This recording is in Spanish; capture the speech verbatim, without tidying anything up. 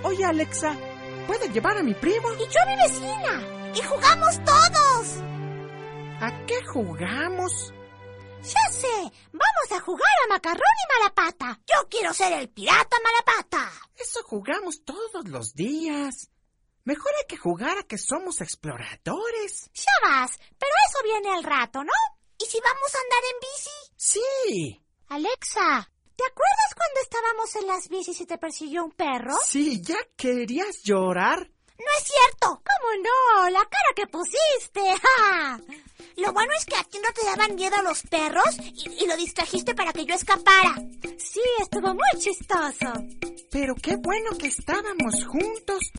Oye, Alexa, ¿puedo llevar a mi primo? Y yo a mi vecina. Y jugamos todos. ¿A qué jugamos? Ya sé, vamos a jugar a Macarrón y Malapata. Yo quiero ser el pirata Malapata. Eso jugamos todos los días. Mejor hay que jugar a que somos exploradores. Ya vas, pero eso viene al rato, ¿no? ¿Y si vamos a andar en bici? Sí. Alexa, ¿te acuerdas cuando estábamos en las bicis y te persiguió un perro? Sí, ¿ya querías llorar? No es cierto. ¿Cómo no? La cara que pusiste. ¡Ja! Lo bueno es que a ti no te daban miedo los perros y, y lo distrajiste para que yo escapara. Sí, estuvo muy chistoso. Pero qué bueno que estábamos juntos.